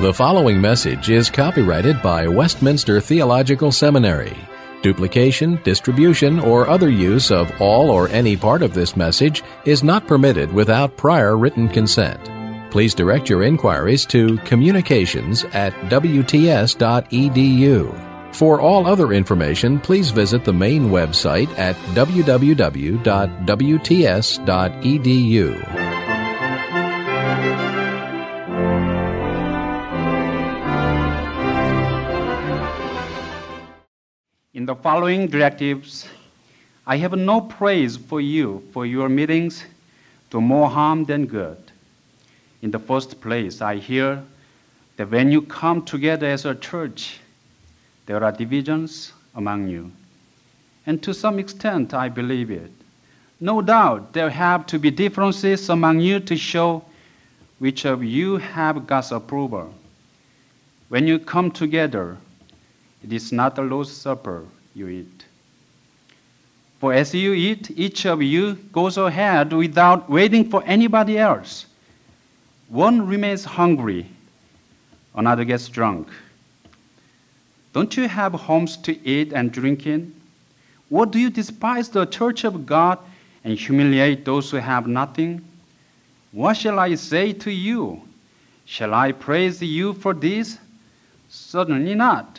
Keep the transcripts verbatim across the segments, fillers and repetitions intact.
The following message is copyrighted by Westminster Theological Seminary. Duplication, distribution, or other use of all or any part of this message is not permitted without prior written consent. Please direct your inquiries to communications at w t s dot e d u. For all other information, please visit the main website at w w w dot w t s dot e d u. In the following directives, I have no praise for you for your meetings, do more harm than good. In the first place, I hear that when you come together as a church, there are divisions among you. And to some extent, I believe it. No doubt there have to be differences among you to show which of you have God's approval. When you come together, it is not the Lord's Supper you eat. For as you eat, each of you goes ahead without waiting for anybody else. One remains hungry, another gets drunk. Don't you have homes to eat and drink in? Or do you despise the church of God and humiliate those who have nothing? What shall I say to you? Shall I praise you for this? Certainly not.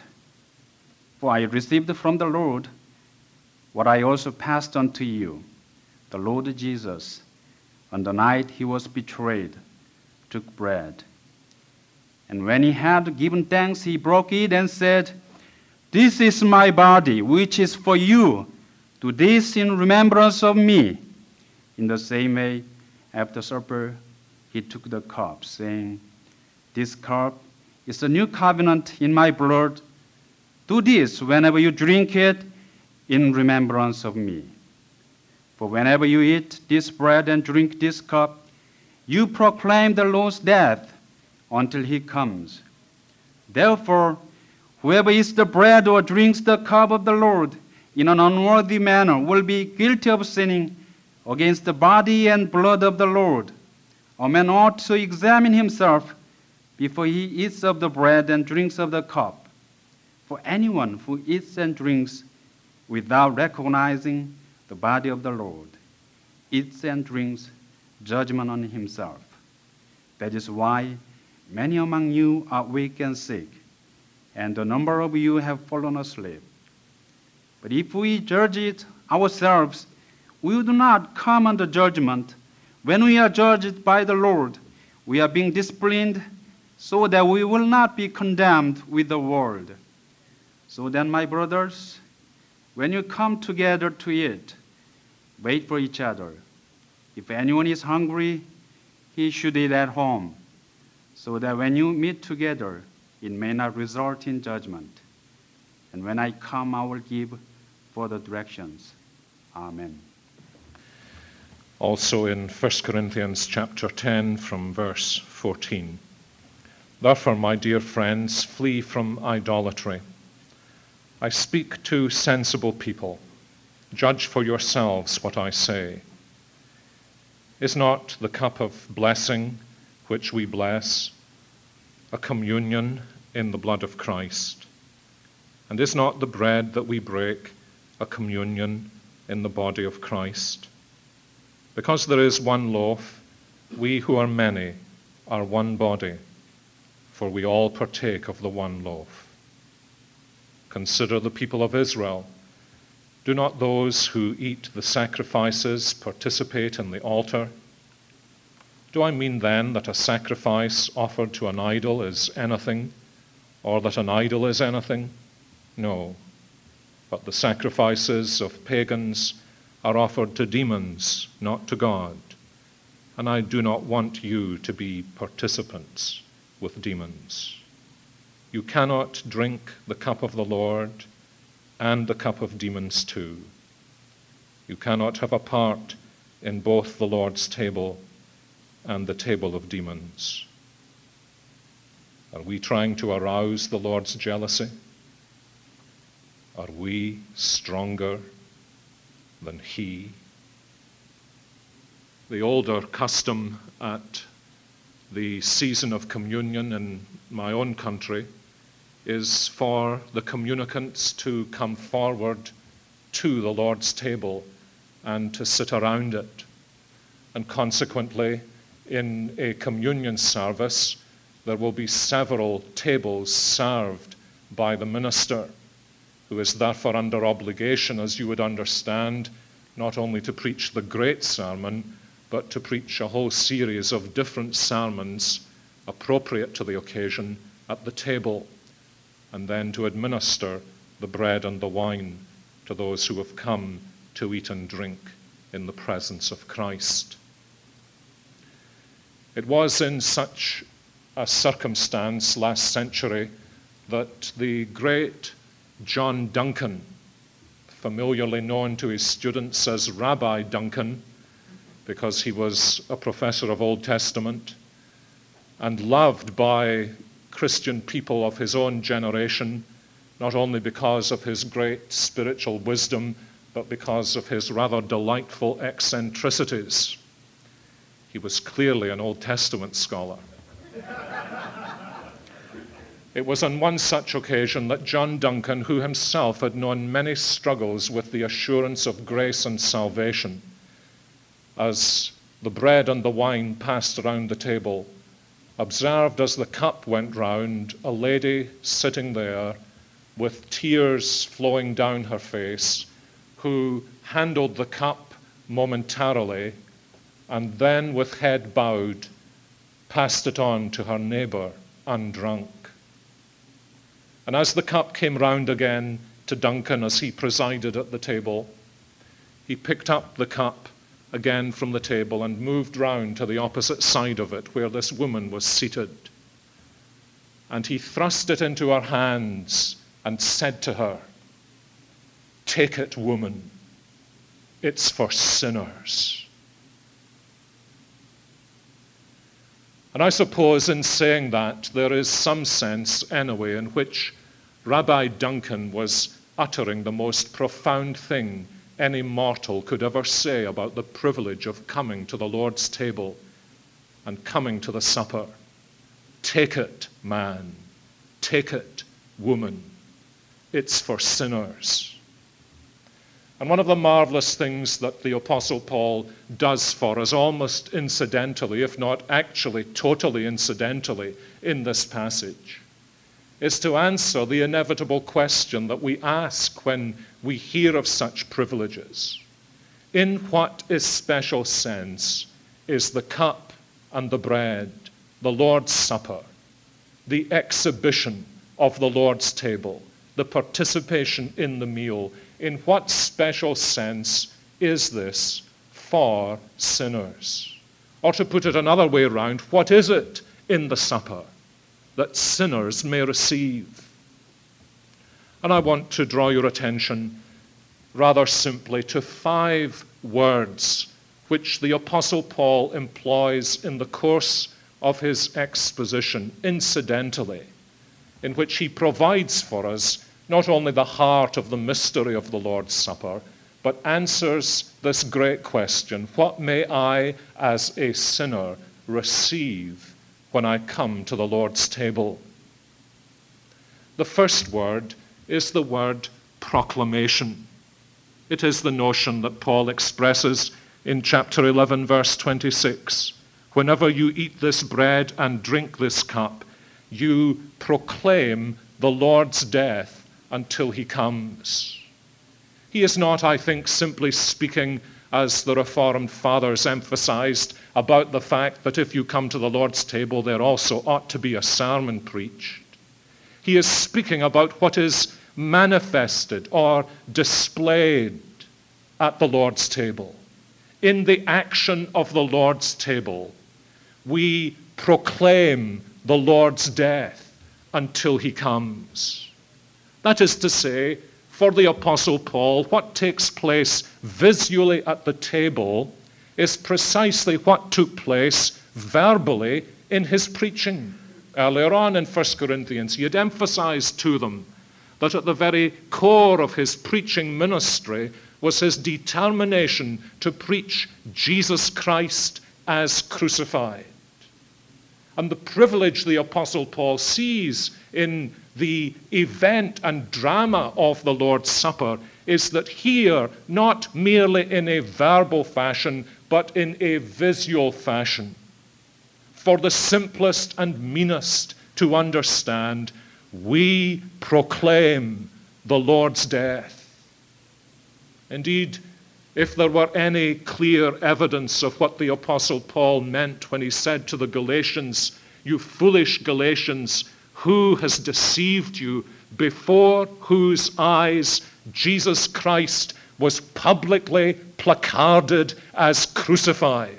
For I received from the Lord what I also passed on to you. The Lord Jesus, on the night he was betrayed, took bread. And when he had given thanks, he broke it and said, "This is my body, which is for you. Do this in remembrance of me." In the same way, after supper, he took the cup, saying, "This cup is the new covenant in my blood. Do this whenever you drink it in remembrance of me. For whenever you eat this bread and drink this cup, you proclaim the Lord's death until he comes. Therefore, whoever eats the bread or drinks the cup of the Lord in an unworthy manner will be guilty of sinning against the body and blood of the Lord. A man ought to examine himself before he eats of the bread and drinks of the cup. For anyone who eats and drinks without recognizing the body of the Lord eats and drinks judgment on himself. That is why many among you are weak and sick, and a number of you have fallen asleep. But if we judge it ourselves, we do not come under judgment. When we are judged by the Lord, we are being disciplined so that we will not be condemned with the world. So then, my brothers, when you come together to eat, wait for each other. If anyone is hungry, he should eat at home, so that when you meet together, it may not result in judgment. And when I come, I will give further directions. Amen. Also in First Corinthians chapter ten from verse fourteen. Therefore, my dear friends, flee from idolatry. I speak to sensible people. Judge for yourselves what I say. Is not the cup of blessing which we bless a communion in the blood of Christ? And is not the bread that we break a communion in the body of Christ? Because there is one loaf, we who are many are one body, for we all partake of the one loaf. Consider the people of Israel. Do not those who eat the sacrifices participate in the altar? Do I mean then that a sacrifice offered to an idol is anything, or that an idol is anything? No, but the sacrifices of pagans are offered to demons, not to God, and I do not want you to be participants with demons. You cannot drink the cup of the Lord and the cup of demons too. You cannot have a part in both the Lord's table and the table of demons. Are we trying to arouse the Lord's jealousy? Are we stronger than he? The older custom at the season of communion in my own country is for the communicants to come forward to the Lord's table and to sit around it. And consequently, in a communion service, there will be several tables served by the minister, who is therefore under obligation, as you would understand, not only to preach the great sermon, but to preach a whole series of different sermons appropriate to the occasion at the table, and then to administer the bread and the wine to those who have come to eat and drink in the presence of Christ. It was in such a circumstance last century that the great John Duncan, familiarly known to his students as Rabbi Duncan, because he was a professor of Old Testament and loved by Christian people of his own generation, not only because of his great spiritual wisdom, but because of his rather delightful eccentricities. He was clearly an Old Testament scholar. It was on one such occasion that John Duncan, who himself had known many struggles with the assurance of grace and salvation, as the bread and the wine passed around the table, observed as the cup went round a lady sitting there with tears flowing down her face, who handled the cup momentarily and then, with head bowed, passed it on to her neighbor undrunk. And as the cup came round again to Duncan as he presided at the table, he picked up the cup again from the table and moved round to the opposite side of it where this woman was seated. And he thrust it into her hands and said to her, "Take it, woman. It's for sinners." And I suppose in saying that, there is some sense, anyway, in which Rabbi Duncan was uttering the most profound thing any mortal could ever say about the privilege of coming to the Lord's table and coming to the supper. Take it, man. Take it, woman. It's for sinners. And one of the marvelous things that the Apostle Paul does for us, almost incidentally, if not actually totally incidentally, in this passage, is to answer the inevitable question that we ask when we hear of such privileges. In what especial sense is the cup and the bread, the Lord's Supper, the exhibition of the Lord's table, the participation in the meal, in what special sense is this for sinners? Or to put it another way around, what is it in the supper that sinners may receive? And I want to draw your attention rather simply to five words which the Apostle Paul employs in the course of his exposition, incidentally, in which he provides for us not only the heart of the mystery of the Lord's Supper, but answers this great question: what may I, as a sinner, receive when I come to the Lord's table? The first word is the word proclamation. It is the notion that Paul expresses in chapter eleven, verse twenty-six. Whenever you eat this bread and drink this cup, you proclaim the Lord's death until he comes. He is not, I think, simply speaking, as the Reformed Fathers emphasized, about the fact that if you come to the Lord's table, there also ought to be a sermon preached. He is speaking about what is manifested or displayed at the Lord's table. In the action of the Lord's table, we proclaim the Lord's death until he comes. That is to say, for the Apostle Paul, what takes place visually at the table is precisely what took place verbally in his preaching. Earlier on in First Corinthians, he had emphasized to them that at the very core of his preaching ministry was his determination to preach Jesus Christ as crucified. And the privilege the Apostle Paul sees in the event and drama of the Lord's Supper is that here, not merely in a verbal fashion, but in a visual fashion, for the simplest and meanest to understand, we proclaim the Lord's death. Indeed, if there were any clear evidence of what the Apostle Paul meant when he said to the Galatians, "You foolish Galatians, who has deceived you, before whose eyes Jesus Christ was publicly placarded as crucified."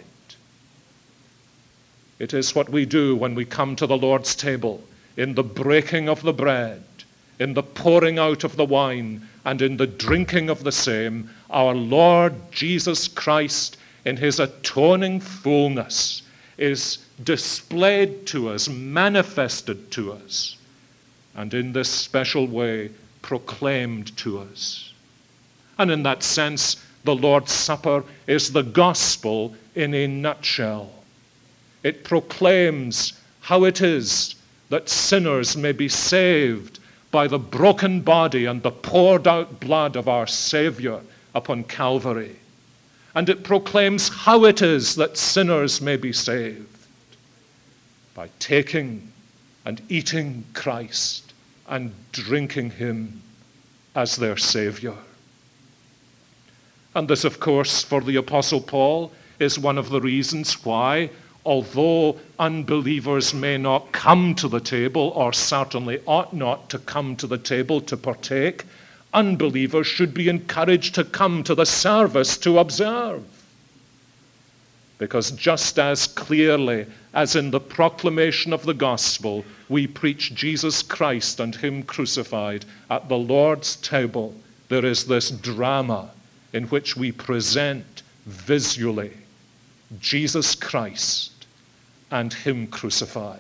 It is what we do when we come to the Lord's table, in the breaking of the bread, in the pouring out of the wine, and in the drinking of the same. Our Lord Jesus Christ, in his atoning fullness, is displayed to us, manifested to us, and in this special way proclaimed to us. And in that sense, the Lord's Supper is the gospel in a nutshell. It proclaims how it is that sinners may be saved by the broken body and the poured out blood of our Savior upon Calvary. And it proclaims how it is that sinners may be saved by taking and eating Christ and drinking him as their Savior. And this, of course, for the Apostle Paul, is one of the reasons why, although unbelievers may not come to the table, or certainly ought not to come to the table to partake, unbelievers should be encouraged to come to the service to observe. Because just as clearly as in the proclamation of the gospel, we preach Jesus Christ and him crucified, at the Lord's table there is this drama in which we present visually Jesus Christ and him crucified.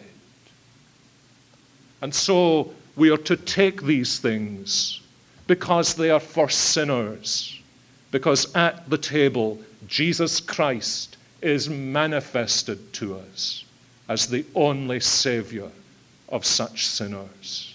And so we are to take these things because they are for sinners, because at the table Jesus Christ is manifested to us as the only Savior of such sinners.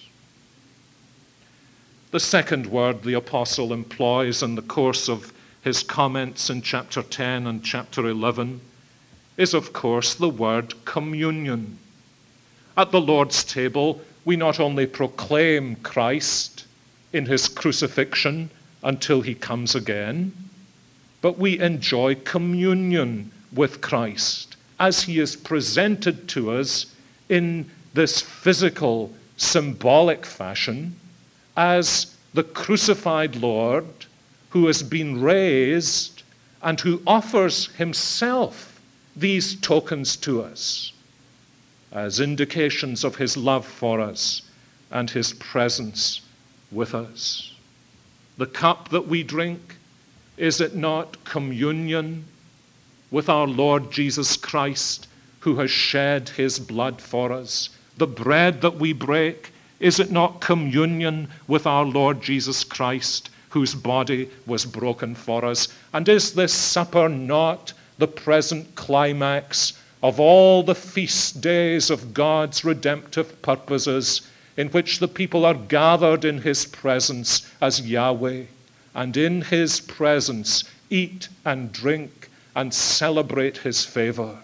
The second word the apostle employs in the course of his comments in chapter ten and chapter eleven is, of course, the word communion. At the Lord's table, we not only proclaim Christ in his crucifixion until he comes again, but we enjoy communion with Christ as he is presented to us in this physical, symbolic fashion as the crucified Lord who has been raised and who offers himself these tokens to us as indications of his love for us and his presence with us. The cup that we drink, is it not communion with our Lord Jesus Christ, who has shed his blood for us? The bread that we break, is it not communion with our Lord Jesus Christ, whose body was broken for us? And is this supper not the present climax of all the feast days of God's redemptive purposes, in which the people are gathered in his presence as Yahweh, and in his presence eat and drink and celebrate his favor?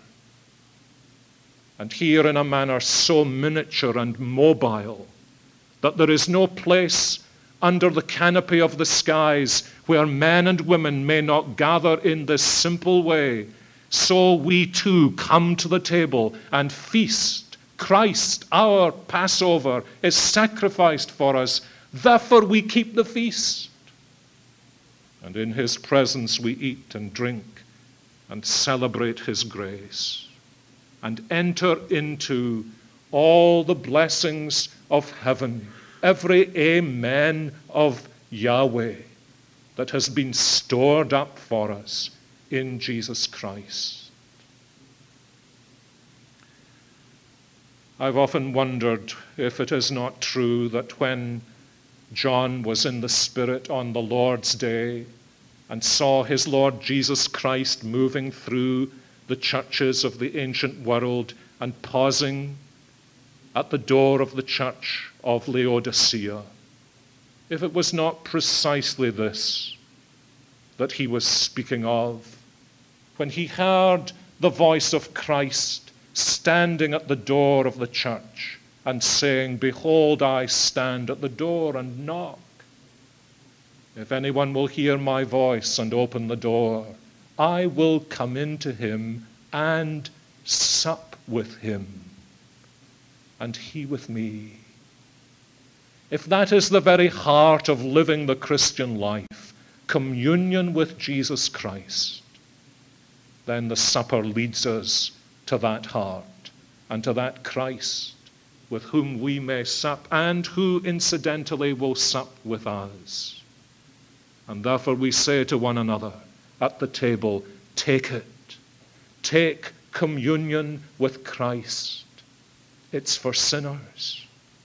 And here in a manner so miniature and mobile that there is no place under the canopy of the skies where men and women may not gather in this simple way, so we too come to the table and feast. Christ, our Passover, is sacrificed for us. Therefore we keep the feast. And in his presence we eat and drink and celebrate his grace and enter into all the blessings of heaven, every amen of Yahweh that has been stored up for us in Jesus Christ. I've often wondered if it is not true that when John was in the Spirit on the Lord's day and saw his Lord Jesus Christ moving through the churches of the ancient world and pausing at the door of the church of Laodicea, if it was not precisely this that he was speaking of when he heard the voice of Christ standing at the door of the church and saying, "Behold, I stand at the door and knock. If anyone will hear my voice and open the door, I will come into him and sup with him, and he with me." If that is the very heart of living the Christian life, communion with Jesus Christ, then the supper leads us to that heart and to that Christ with whom we may sup, and who incidentally will sup with us. And therefore we say to one another at the table, take it. Take communion with Christ. It's for sinners.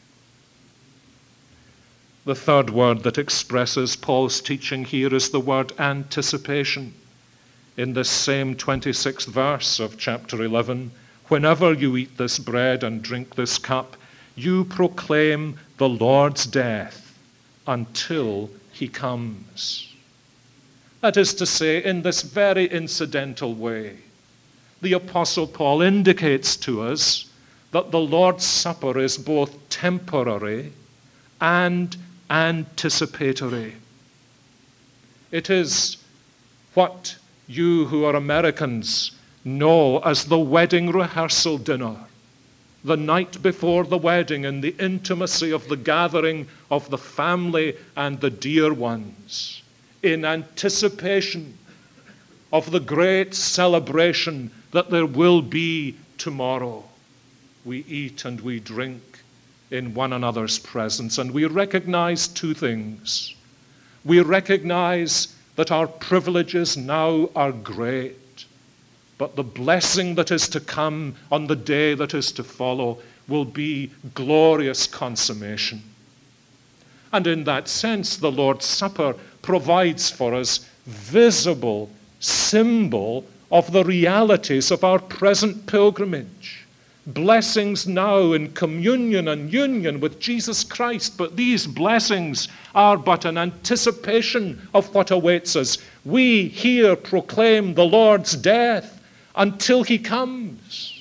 The third word that expresses Paul's teaching here is the word anticipation. In this same twenty-sixth verse of chapter eleven, whenever you eat this bread and drink this cup, you proclaim the Lord's death until he comes. That is to say, in this very incidental way, the Apostle Paul indicates to us that the Lord's Supper is both temporary and anticipatory. It is what you who are Americans know as the wedding rehearsal dinner, the night before the wedding, in the intimacy of the gathering of the family and the dear ones, in anticipation of the great celebration that there will be tomorrow. We eat and we drink in one another's presence, and we recognize two things. We recognize that our privileges now are great, but the blessing that is to come on the day that is to follow will be glorious consummation. And in that sense, the Lord's Supper provides for us visible symbol of the realities of our present pilgrimage. Blessings now in communion and union with Jesus Christ, but these blessings are but an anticipation of what awaits us. We here proclaim the Lord's death until he comes.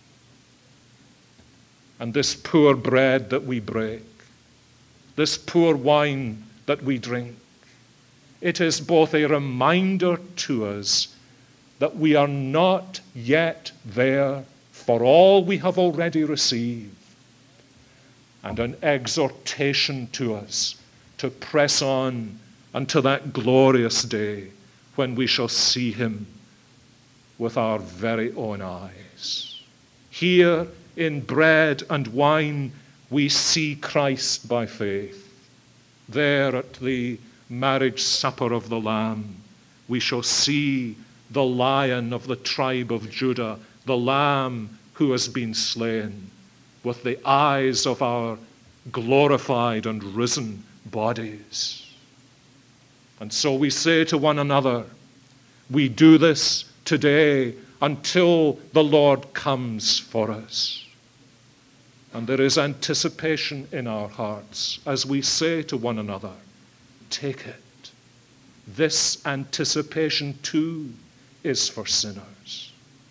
And this poor bread that we break, this poor wine that we drink, it is both a reminder to us that we are not yet there for all we have already received, and an exhortation to us to press on unto that glorious day when we shall see him with our very own eyes. Here in bread and wine we see Christ by faith. There at the marriage supper of the Lamb we shall see the Lion of the tribe of Judah, the Lamb who has been slain, with the eyes of our glorified and risen bodies. And so we say to one another, we do this today until the Lord comes for us. And there is anticipation in our hearts as we say to one another, take it. This anticipation too is for sinners.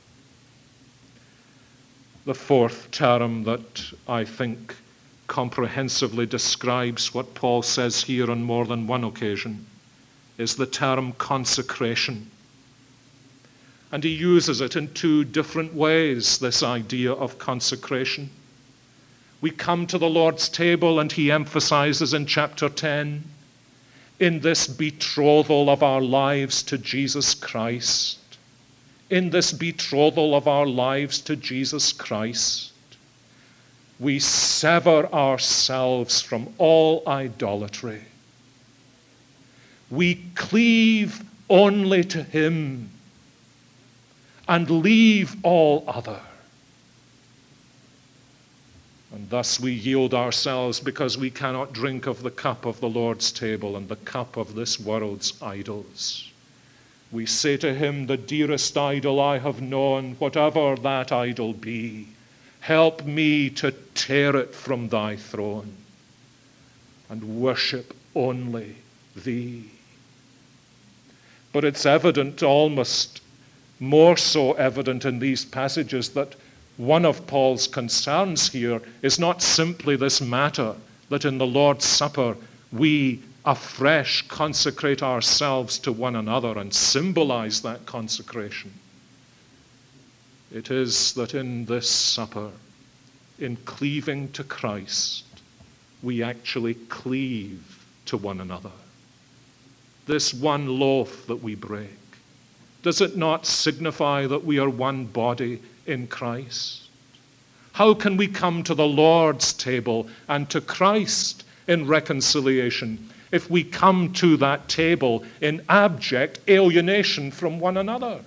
The fourth term that I think comprehensively describes what Paul says here on more than one occasion is the term consecration. And he uses it in two different ways, this idea of consecration. We come to the Lord's table and he emphasizes in chapter ten, in this betrothal of our lives to Jesus Christ, in this betrothal of our lives to Jesus Christ, we sever ourselves from all idolatry. We cleave only to him and leave all other. And thus we yield ourselves because we cannot drink of the cup of the Lord's table and the cup of this world's idols. We say to him, the dearest idol I have known, whatever that idol be, Help me to tear it from thy throne and worship only thee. But it's evident, almost more so evident in these passages, that one of Paul's concerns here is not simply this matter that in the Lord's Supper we afresh consecrate ourselves to one another and symbolize that consecration. It is that in this supper, in cleaving to Christ, we actually cleave to one another. This one loaf that we break, does it not signify that we are one body in Christ? How can we come to the Lord's table and to Christ in reconciliation if we come to that table in abject alienation from one another?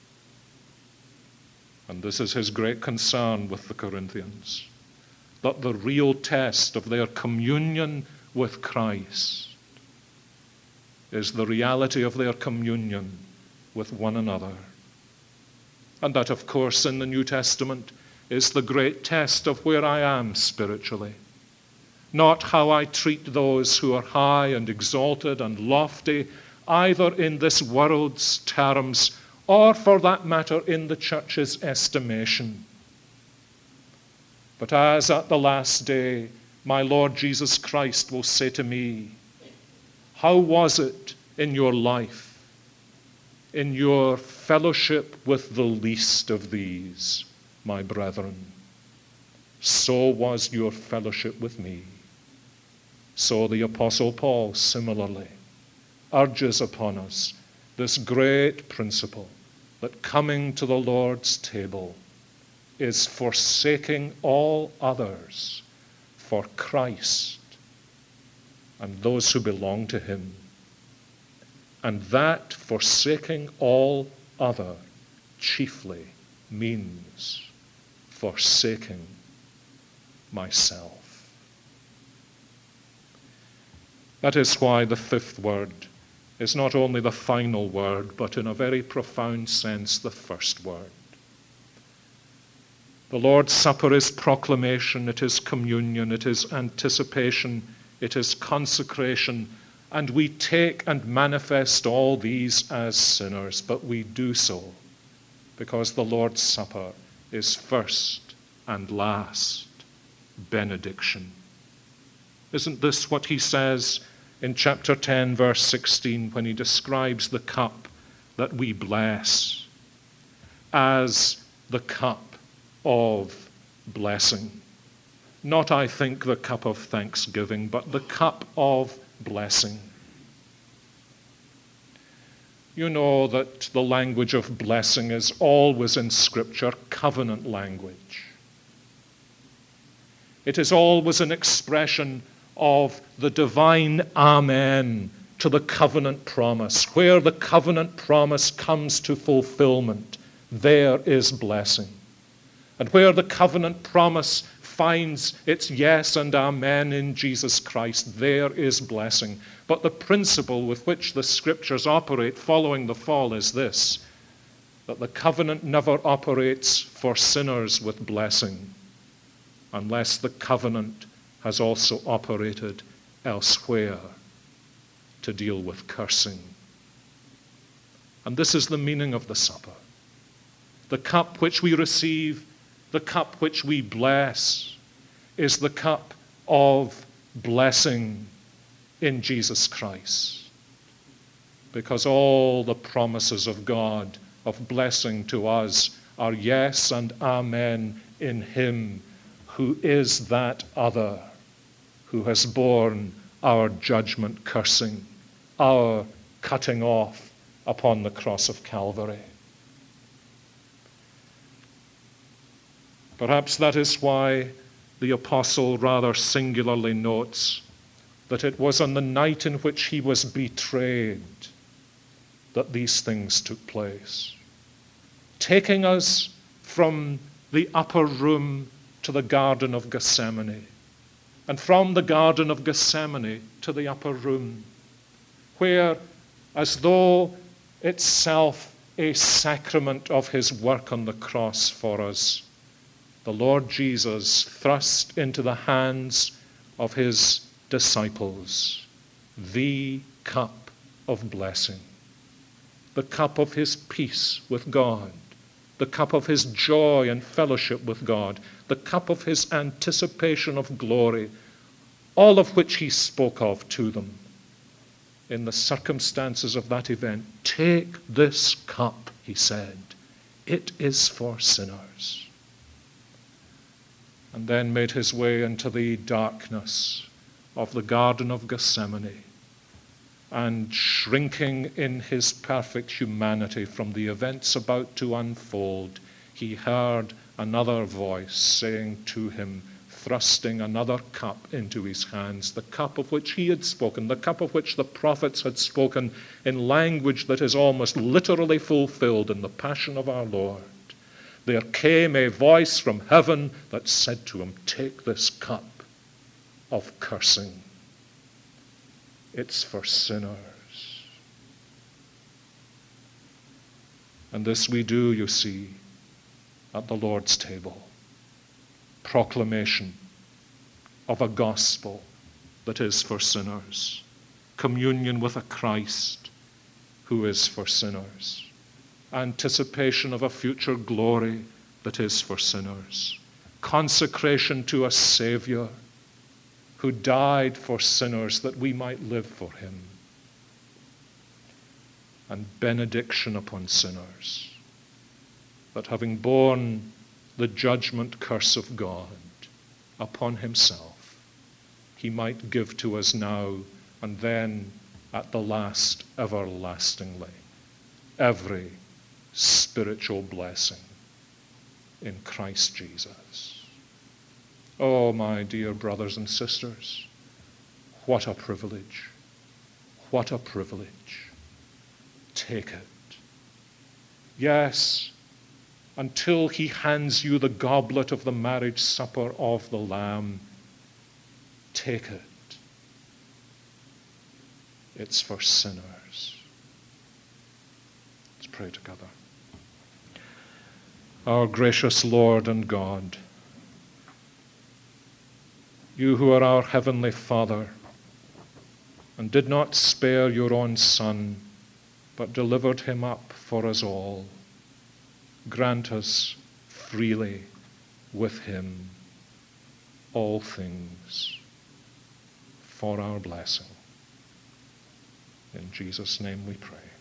And this is his great concern with the Corinthians, that the real test of their communion with Christ is the reality of their communion with one another. And that, of course, in the New Testament is the great test of where I am spiritually. Not how I treat those who are high and exalted and lofty, either in this world's terms or, for that matter, in the church's estimation. But as at the last day, my Lord Jesus Christ will say to me, how was it in your life, in your fellowship with the least of these, my brethren? So was your fellowship with me. So the Apostle Paul similarly urges upon us this great principle that coming to the Lord's table is forsaking all others for Christ and those who belong to him. And that forsaking all other chiefly means forsaking myself. That is why the fifth word is not only the final word, but in a very profound sense, the first word. The Lord's Supper is proclamation, it is communion, it is anticipation, it is consecration, and we take and manifest all these as sinners, but we do so because the Lord's Supper is first and last benediction. Isn't this what he says in chapter ten, verse sixteen, when he describes the cup that we bless as the cup of blessing? Not, I think, the cup of thanksgiving, but the cup of blessing. You know that the language of blessing is always in Scripture covenant language. It is always an expression of the divine amen to the covenant promise. Where the covenant promise comes to fulfillment, there is blessing. And where the covenant promise finds its yes and amen in Jesus Christ, there is blessing. But the principle with which the Scriptures operate following the fall is this, that the covenant never operates for sinners with blessing unless the covenant has also operated elsewhere to deal with cursing. And this is the meaning of the supper. The cup which we receive, the cup which we bless, is the cup of blessing in Jesus Christ. Because all the promises of God of blessing to us are yes and amen in him who is that other, who has borne our judgment cursing, our cutting off upon the cross of Calvary. Perhaps that is why the apostle rather singularly notes that it was on the night in which he was betrayed that these things took place, taking us from the upper room to the Garden of Gethsemane, and from the Garden of Gethsemane to the upper room, where, as though itself a sacrament of his work on the cross for us, the Lord Jesus thrust into the hands of his disciples the cup of blessing, the cup of his peace with God, the cup of his joy and fellowship with God, the cup of his anticipation of glory, all of which he spoke of to them in the circumstances of that event. Take this cup, he said. It is for sinners. And then made his way into the darkness of the Garden of Gethsemane, and shrinking in his perfect humanity from the events about to unfold, he heard another voice saying to him, thrusting another cup into his hands, the cup of which he had spoken, the cup of which the prophets had spoken in language that is almost literally fulfilled in the passion of our Lord. There came a voice from heaven that said to him, take this cup of cursing. It's for sinners. And this we do, you see, at the Lord's table. Proclamation of a gospel that is for sinners. Communion with a Christ who is for sinners. Anticipation of a future glory that is for sinners. Consecration to a Savior who died for sinners that we might live for him. And benediction upon sinners, that having borne the judgment curse of God upon himself, he might give to us now and then at the last everlastingly every spiritual blessing in Christ Jesus. Oh, my dear brothers and sisters, what a privilege, what a privilege. Take it. Yes, until he hands you the goblet of the marriage supper of the Lamb, take it. It's for sinners. Let's pray together. Our gracious Lord and God, you who are our heavenly Father, and did not spare your own Son, but delivered him up for us all, grant us freely with him all things for our blessing. In Jesus' name we pray.